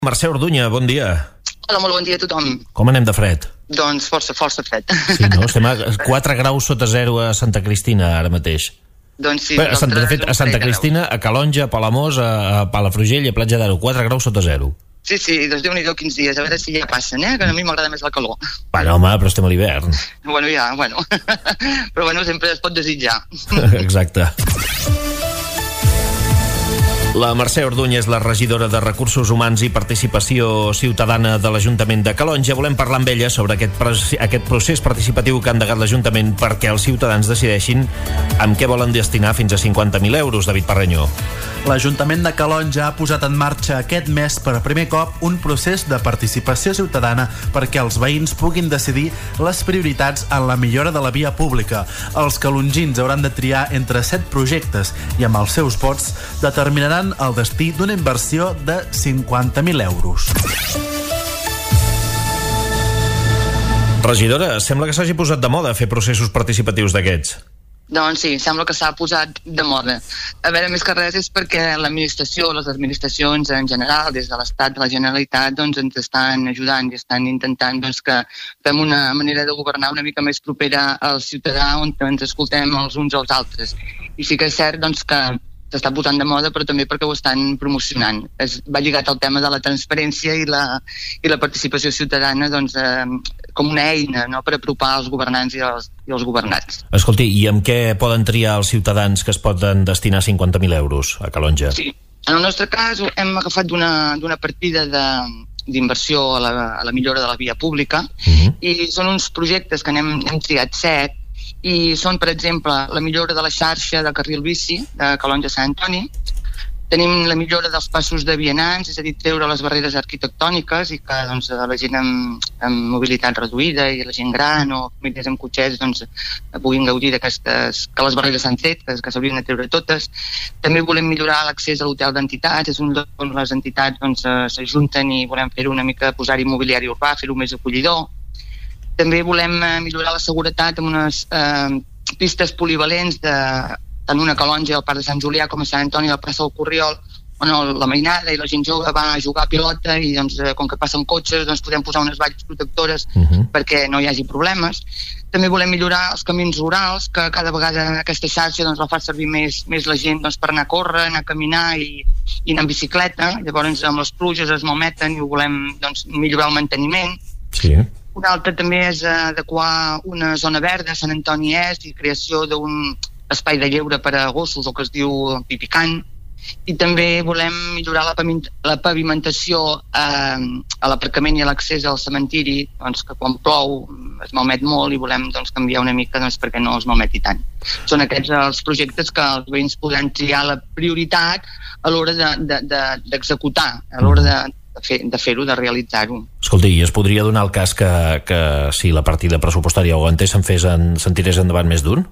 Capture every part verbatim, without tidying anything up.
Mercè Orduña, bon dia. Hola, molt bon dia a tothom. Com anem de fred? Doncs força, força fred. Sí, no? Estem a quatre graus sota zero a Santa Cristina, ara mateix. Doncs sí. A Santa, de fet, a Santa Cristina, a Calonge, a Palamós, a Palafrugell i a Platja d'Aro, quatre graus sota zero. Sí, sí, doncs Déu-n'hi-do quins dies, a veure si ja passen, eh? Que a mi m'agrada més la calor. Bueno, home, però estem a l'hivern. Bueno, ja, bueno. Però bueno, sempre es pot desitjar. Exacte. La Mercè Orduña és la regidora de Recursos Humans i Participació Ciutadana de l'Ajuntament de Calonge. Volem parlar amb ella sobre aquest, aquest procés participatiu que ha endegat l'Ajuntament perquè els ciutadans decideixin amb què volen destinar fins a cinquanta mil euros. David Parreñó. L'Ajuntament de Calonge ha posat en marxa aquest mes per primer cop un procés de participació ciutadana perquè els veïns puguin decidir les prioritats en la millora de la via pública. Els calongins hauran de triar entre set projectes i amb els seus vots determinaran el destí d'una inversió de cinquanta mil euros. Regidora, sembla que s'hagi posat de moda fer processos participatius d'aquests. Doncs sí, sembla que s'ha posat de moda. A veure, més que res és perquè l'administració, les administracions en general, des de l'Estat, de la Generalitat, doncs ens estan ajudant i estan intentant doncs, que fem una manera de governar una mica més propera al ciutadà, on ens escoltem els uns als altres. I sí que és cert doncs, que s'està posant de moda, però també perquè ho estan promocionant. Es va lligat al tema de la transparència i la, i la participació ciutadana doncs, eh, com una eina, no?, per apropar els governants i els, i els governats. Escolti, i amb què poden triar els ciutadans que es poden destinar cinquanta mil euros a Calonge? Sí, en el nostre cas hem agafat d'una d'una partida de d'inversió a, la, a la millora de la via pública, uh-huh. i són uns projectes que n'hem hem triat set, i són, per exemple, la millora de la xarxa de carril bici de Calonge a Sant Antoni. Tenim la millora dels passos de vianants, és a dir, treure les barreres arquitectòniques i que doncs, la gent amb, amb mobilitat reduïda i la gent gran o famílies amb cotxets doncs, puguin gaudir d'aquestes, que les barreres s'han tret, que, que s'haurien de treure totes. També volem millorar l'accés a l'hotel d'entitats, és un lloc on les entitats doncs, s'ajunten i volem fer una mica, posar-hi mobiliari urbà, fer-ho més acollidor. També volem millorar la seguretat amb unes eh, pistes polivalents de, tant una Calonge al Parc de Sant Julià com a Sant Antoni al plaça del Corriol, on la mainada i la gent jove va a jugar a pilota i doncs, com que passen cotxes doncs, podem posar unes valls protectores uh-huh. perquè no hi hagi problemes. També volem millorar els camins rurals, que cada vegada aquesta xarxa doncs, la fa servir més, més la gent doncs, per anar a córrer, anar a caminar i, i anar en bicicleta. Llavors amb les pluges es malmeten i ho volem doncs, millorar el manteniment. Sí. Una altra també és adequar una zona verda a Sant Antoni Est i creació d'un espai de lleure per a gossos, o que es diu pipicant. I també volem millorar la, la pavimentació eh, a l'aparcament i a l'accés al cementiri, doncs, que quan plou es malmet molt i volem doncs, canviar una mica doncs, perquè no es malmeti tant. Són aquests els projectes que els veïns podran triar la prioritat a l'hora d'executar, de, de, de, a l'hora de de fer, de fer-ho, de realitzar-ho. Escolti, i es podria donar el cas que, que si la partida pressupostària o antes se'n fes en, se'n tirés endavant més d'un?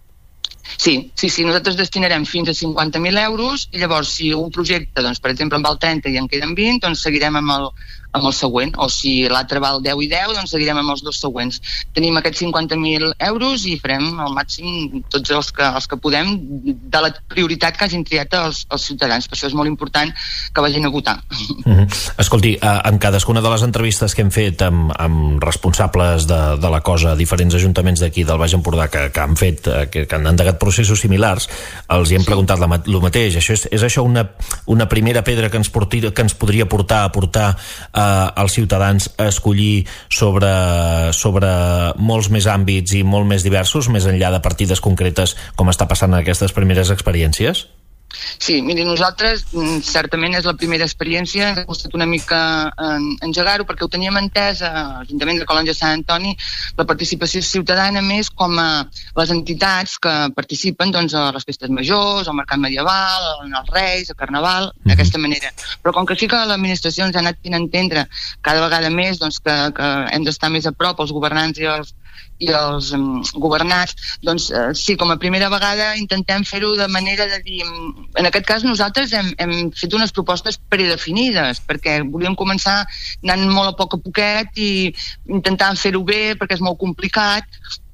Sí, sí, sí, nosaltres destinarem fins a cinquanta mil euros i llavors si un projecte, doncs, per exemple, en val trenta i en queden vint, doncs seguirem amb el, amb el següent, o si l'altre val deu i deu, doncs seguirem amb els dos següents. Tenim aquests cinquanta mil euros i farem al màxim tots els que, els que podem de la prioritat que hagin triat els, els ciutadans. Per això és molt important que vagin a votar. Mm-hmm. Escolti, en cadascuna de les entrevistes que hem fet amb, amb responsables de, de la cosa, diferents ajuntaments d'aquí del Baix Empordà que, que han fet, que, que han endegat processos similars, els hi hem preguntat la, el mateix. Això és, és això una, una primera pedra que ens, porti, que ens podria portar a portar eh, als ciutadans a escollir sobre, sobre molts més àmbits i molt més diversos, més enllà de partides concretes, com està passant en aquestes primeres experiències? Sí, miri, nosaltres certament és la primera experiència, ha costat una mica engegar-ho perquè ho teníem entès a l'Ajuntament de Calonge a Sant Antoni, la participació ciutadana més com a les entitats que participen doncs, a les festes majors, al mercat medieval, als Reis, al Carnaval, mm-hmm. d'aquesta manera. Però com que sí que l'administració ens ha anat fent entendre cada vegada més doncs, que, que hem d'estar més a prop els governants i els i els um, governats, doncs uh, sí, com a primera vegada intentem fer-ho de manera de dir, en aquest cas nosaltres hem, hem fet unes propostes predefinides, perquè volíem començar anant molt a poc a poquet i intentant fer-ho bé, perquè és molt complicat,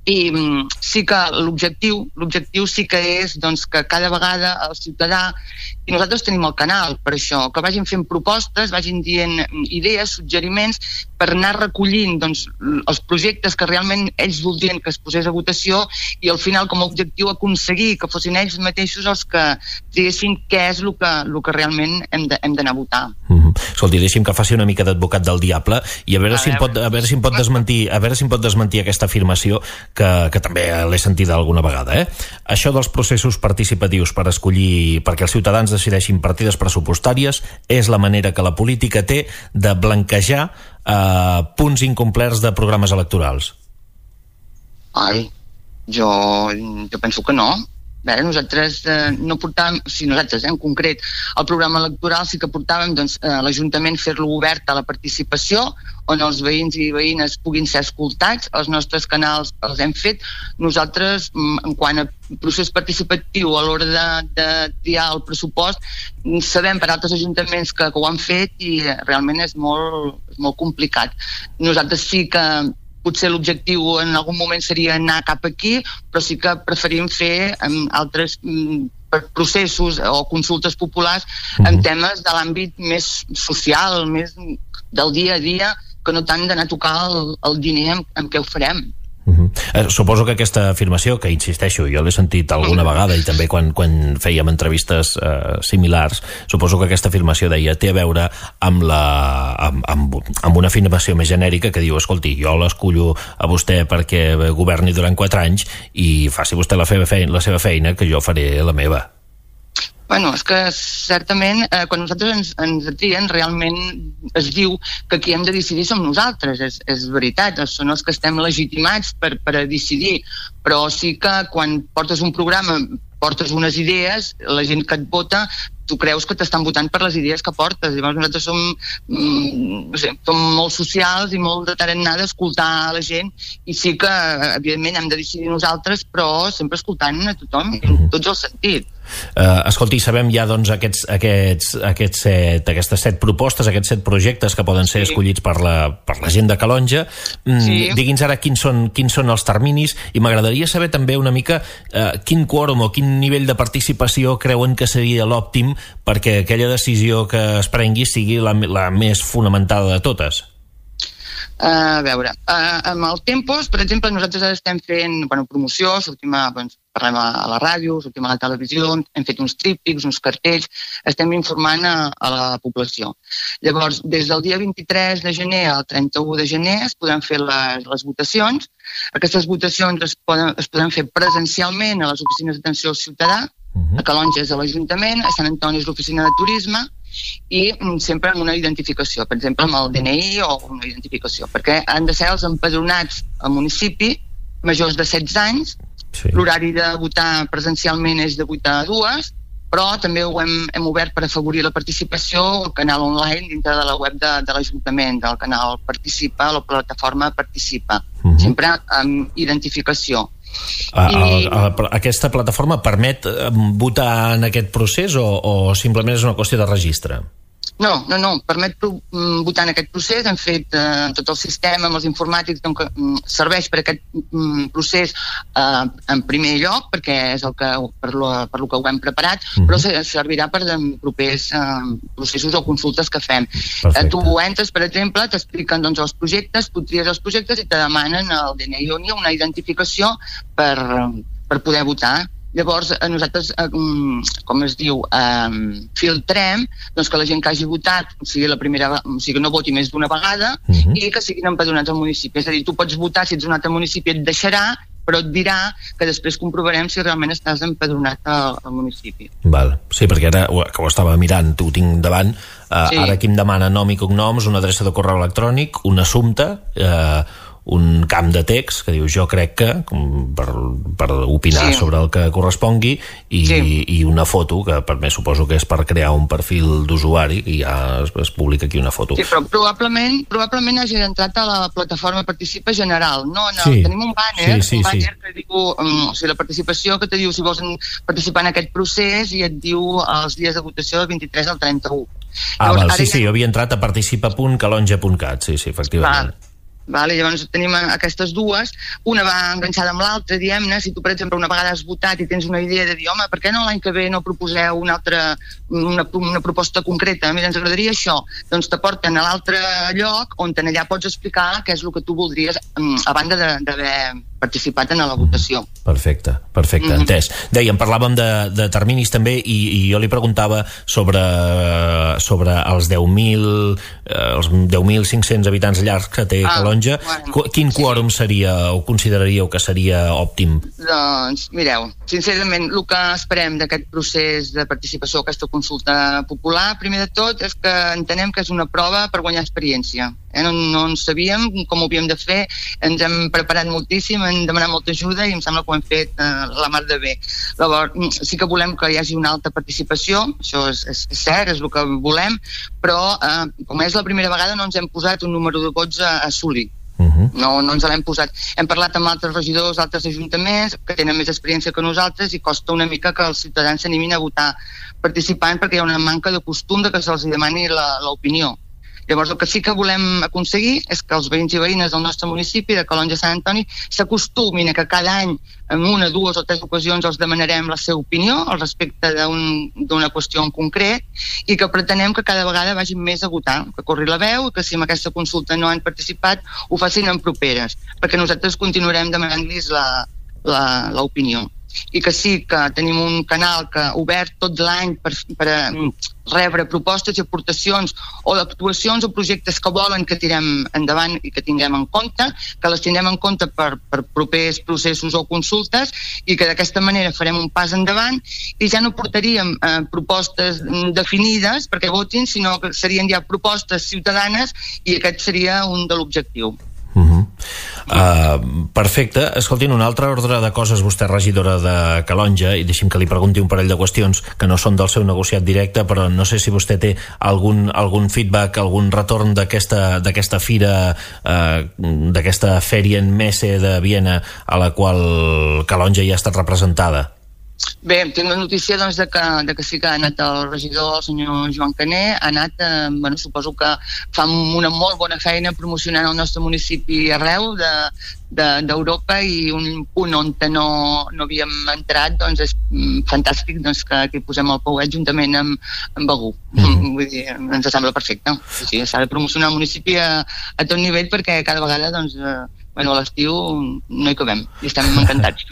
I mm, sí que l'objectiu l'objectiu sí que és doncs, que cada vegada el ciutadà, i nosaltres tenim el canal per això, que vagin fent propostes, vagin dient idees, suggeriments, per anar recollint doncs, els projectes que realment ells voldrien que es posés a votació i al final com a objectiu aconseguir que fossin ells mateixos els que diguessin què és el que, el que realment hem d'anar a votar. Mm-hmm. Escolti, deixi'm que faci una mica d'advocat del diable i a veure, a si, veure. Em pot, a veure si em pot desmentir a veure si em pot desmentir aquesta afirmació que, que també l'he sentida alguna vegada. Eh? Això dels processos participatius per escollir, perquè els ciutadans decideixin partides pressupostàries és la manera que la política té de blanquejar eh, punts incomplerts de programes electorals. Ai, jo, jo penso que no. A veure, nosaltres eh, no portàvem, o sigui, nosaltres eh, en concret, el programa electoral sí que portàvem doncs, eh, l'Ajuntament fer-lo obert a la participació, on els veïns i veïnes puguin ser escoltats, els nostres canals els hem fet. Nosaltres, en quant a procés participatiu a l'hora de, de triar el pressupost, sabem per altres ajuntaments que, que ho han fet i realment és molt, és molt complicat. Nosaltres sí que potser l'objectiu en algun moment seria anar cap aquí, però sí que preferim fer um, altres um, processos o consultes populars mm-hmm. en temes de l'àmbit més social, més del dia a dia, que no tant d'anar a tocar el, el diner amb, amb què ho farem. Uh-huh. Eh, suposo que aquesta afirmació, que insisteixo, jo l'he sentit alguna vegada i també quan, quan fèiem entrevistes eh, similars, suposo que aquesta afirmació deia té a veure amb, la, amb, amb, amb una afirmació més genèrica que diu, escolti, jo l'escollo a vostè perquè governi durant quatre anys i faci vostè la, feina, la seva feina, que jo faré la meva. Bueno, és que certament eh, quan nosaltres ens, ens trien realment es diu que qui hem de decidir som nosaltres, és, és veritat, són els que estem legitimats per, per a decidir, però sí que quan portes un programa, portes unes idees, la gent que et vota tu creus que t'estan votant per les idees que portes. Llavors nosaltres som, mm, no sé, som molt socials i molt de tarannà d'escoltar la gent i sí que, evidentment, hem de decidir nosaltres, però sempre escoltant a tothom, en tots els sentits. Uh, escolti, sabem ja doncs aquests, aquests, aquests set, aquestes set propostes, aquests set projectes que poden ser sí. escollits per la, per la gent de Calonge. Mm, sí. Digui'ns ara quins són, quins són els terminis i m'agradaria saber també una mica uh, quin quòrum o quin nivell de participació creuen que seria l'òptim perquè aquella decisió que es prengui sigui la, la més fonamentada de totes. Uh, a veure, uh, amb el Tempos, per exemple, nosaltres ara estem fent bueno, promoció, sortim a, doncs, parlem a la ràdio, sortim a la televisió, hem fet uns tríptics, uns cartells, estem informant a, a la població. Llavors, des del dia vint-i-tres de gener al trenta-u de gener es podran fer les, les votacions. Aquestes votacions es poden, es poden fer presencialment a les oficines d'atenció al ciutadà, uh-huh. a Calonge és a l'Ajuntament, a Sant Antoni és l'oficina de turisme, i sempre amb una identificació, per exemple amb el D N I o una identificació, perquè han de ser els empadronats al municipi majors de setze anys. Sí. L'horari de votar presencialment és de vuit a dues, però també ho hem, hem obert per afavorir la participació al canal online dintre de la web de, de l'Ajuntament, del canal Participa, la plataforma Participa, uh-huh. sempre amb identificació. A, I... a, a, aquesta plataforma permet votar en aquest procés o, o simplement és una qüestió de registre? No, no, no, permet votar en aquest procés. Hem fet eh, tot el sistema amb els informàtics, doncs, que serveix per aquest mm, procés eh, en primer lloc, perquè és el que, per, lo, per lo que ho hem preparat, mm-hmm. però servirà per de propers eh, processos o consultes que fem. Eh, tu entres, per exemple, t'expliquen doncs, els projectes, tu tries els projectes i te demanen el D N I o una identificació per, per poder votar. Llavors, nosaltres, com es diu, eh, filtrem doncs, que la gent que hagi votat, o sigui, la primera, o sigui, no voti més d'una vegada uh-huh. i que siguin empadronats al municipi. És a dir, tu pots votar, si ets un altre municipi et deixarà, però et dirà que després comprovarem si realment estàs empadronat al, al municipi. Val. Sí, perquè ara que ho estava mirant, ho tinc davant, eh, sí. ara aquí em demana nom i cognoms, una adreça de correu electrònic, un assumpte, eh, un camp de text que diu jo crec que per, per opinar sí. sobre el que correspongui i, sí. i una foto que per mi suposo que és per crear un perfil d'usuari i ja es, es publica aquí una foto. Sí, però probablement, probablement hagi entrat a la plataforma Participa General. No, no, sí. tenim un banner, sí, sí, un banner sí. que diu um, o sigui, la participació que te diu si vols participar en aquest procés i et diu els dies de votació del vint-i-tres al trenta-u. Ah, Llavors, val, sí, sí, jo havia entrat a participa punt calonge punt cat, sí, sí, efectivament. Val. Vale? Llavors tenim aquestes dues, una va enganxada amb l'altra, diguem-ne. Si tu, per exemple, una vegada has votat i tens una idea de dir, home, per què no l'any que ve no proposeu una altra, una, una proposta concreta, mira, ens agradaria això, doncs te porten a l'altre lloc on allà pots explicar què és el que tu voldries a banda d'haver participat en la votació. Perfecte, perfecte, mm-hmm. entès. Dèiem, parlàvem de, de terminis també i, i jo li preguntava sobre, sobre els deu mil els deu mil cinc-cents habitants llargs que té ah, Calonge. Bueno, quin quòrum sí. seria o consideraríeu que seria òptim? Doncs, mireu, sincerament, el que esperem d'aquest procés de participació, aquesta consulta popular, primer de tot, és que entenem que és una prova per guanyar experiència. Eh? No, no en sabíem com ho havíem de fer, ens hem preparat moltíssim, hem demanat molta ajuda i em sembla que ho hem fet eh, la mar de bé. Llavors, sí que volem que hi hagi una alta participació, això és, és cert, és el que volem, però eh, com és la primera vegada no ens hem posat un número de vots a assolir. Uh-huh. No, no ens l'hem posat. Hem parlat amb altres regidors, altres ajuntaments que tenen més experiència que nosaltres i costa una mica que els ciutadans s'animin a votar participant perquè hi ha una manca de costum de que se'ls demani l'opinió. Llavors el que sí que volem aconseguir és que els veïns i veïnes del nostre municipi de Calonge Sant Antoni s'acostumin a que cada any en una, dues o tres ocasions els demanarem la seva opinió al respecte d'una qüestió en concret i que pretenem que cada vegada vagin més a votar, que corri la veu i que si en aquesta consulta no han participat ho facin en properes, perquè nosaltres continuarem demanant-los l'opinió. I que sí que tenim un canal que obert tot l'any per, per rebre propostes i aportacions o actuacions o projectes que volen que tirem endavant i que tinguem en compte, que les tindrem en compte per, per propers processos o consultes i que d'aquesta manera farem un pas endavant i ja no portaríem eh, propostes definides perquè votin, sinó que serien ja propostes ciutadanes i aquest seria un de l'objectiu. Uh-huh. Uh, perfecte. Escoltin, un altre ordre de coses, vostè regidora de Calonge, i deixi'm que li pregunti un parell de qüestions que no són del seu negociat directe, però no sé si vostè té algun, algun feedback, algun retorn d'aquesta d'aquesta fira, uh, d'aquesta Fèria en Messe de Viena a la qual Calonge ja ha estat representada. Bé, tinc la notícia doncs, de, que, de que sí que ha anat el regidor, el senyor Joan Caner, ha anat, eh, bueno, suposo que fa una molt bona feina promocionant el nostre municipi arreu de, d'Europa de, i un punt on no, no havíem entrat doncs és fantàstic doncs, que aquí posem el Pauet juntament amb, amb Begú. Mm. Vull dir, ens sembla perfecte. Sí, s'ha de promocionar el municipi a, a tot nivell perquè cada vegada doncs, eh, bueno, a l'estiu no hi cabem i estem encantats.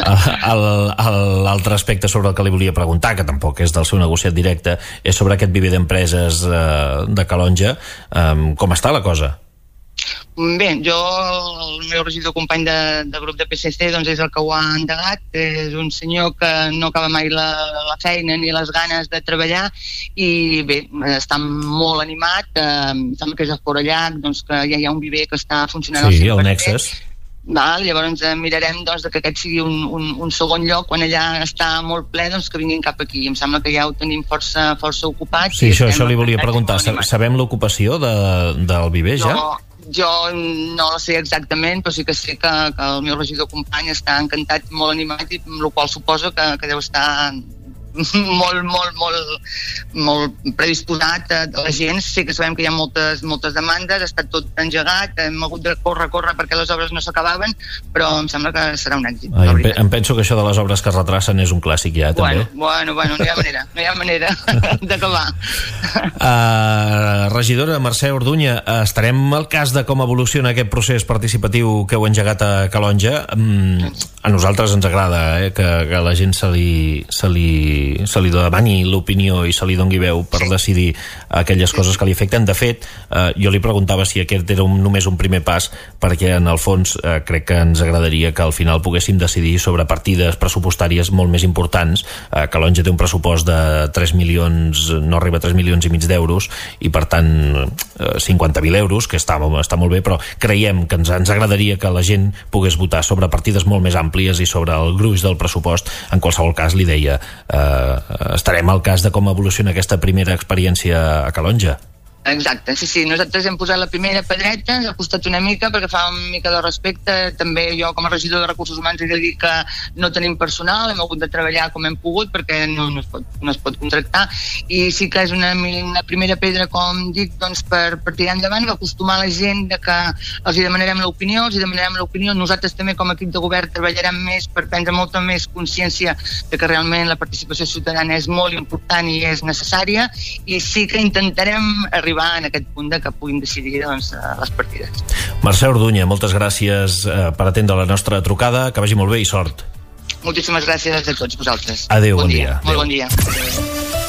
L'altre aspecte sobre el que li volia preguntar, que tampoc és del seu negociat directe, és sobre aquest viver d'empreses eh, de Calonge. Um, com està la cosa? Bé, jo, el meu regidor company de, de grup de P S C doncs és el que ho ha endegat, és un senyor que no acaba mai la, la feina ni les ganes de treballar i bé, està molt animat, eh, sembla que és a Forallac, doncs que ja hi ha un viver que està funcionant sí, al cent per cent. El Nexus. Val, llavors eh, mirarem doncs, que aquest sigui un, un, un segon lloc quan allà està molt ple, doncs que vinguin cap aquí. Em sembla que ja ho tenim força, força ocupat. Sí, això, això li volia preguntar. Sabem l'ocupació de, del viver ja? No. Jo no la sé exactament, però sí que sé que, que el meu regidor company està encantat, molt animat, i amb el qual suposo que, que deu estar molt, molt, molt, molt predisposat a la gent. Sí que sabem que hi ha moltes, moltes demandes, ha estat tot engegat, hem hagut de córrer, córrer perquè les obres no s'acabaven, però em sembla que serà un èxit. Ai, em, em penso que això de les obres que es retracen és un clàssic ja, bueno, també. Bueno, bueno, no hi ha manera, no hi ha manera d'acabar. Uh, regidora Mercè Orduña, estarem al cas de com evoluciona aquest procés participatiu que heu engegat a Calonge. Um, a nosaltres ens agrada eh, que, que la gent se li, se li se li demani l'opinió i se li doni veu per decidir aquelles coses que li afecten. De fet, eh, jo li preguntava si aquest era un, només un primer pas, perquè en el fons eh, crec que ens agradaria que al final poguéssim decidir sobre partides pressupostàries molt més importants. eh, Calonge té un pressupost de tres milions, no arriba a tres milions i mig d'euros, i per tant eh, cinquanta mil euros, que està, està molt bé, però creiem que ens, ens agradaria que la gent pogués votar sobre partides molt més àmplies i sobre el gruix del pressupost. En qualsevol cas, li deia, eh, estarem al cas de com evoluciona aquesta primera experiència a Calonge. Exacte, sí, sí, nosaltres hem posat la primera pedreta, ens ha costat una mica perquè fa una mica de respecte, també jo com a regidor de Recursos Humans he de dir que no tenim personal, hem hagut de treballar com hem pogut perquè no, no, es, pot, no es pot contractar, i sí que és una, una primera pedra, com dic, doncs per, per tirar endavant, acostumar la gent de que els hi demanarem l'opinió, els hi demanarem l'opinió, nosaltres també com a equip de govern treballarem més per prendre molta més consciència de que realment la participació ciutadana és molt important i és necessària, i sí que intentarem arribar arribar en aquest punt de que puguin decidir doncs, les partides. Mercè Orduña, moltes gràcies eh, per atendre la nostra trucada, que vagi molt bé i sort. Moltíssimes gràcies a tots vosaltres. Adéu, bon, bon dia. dia. Molt bon dia. Adéu.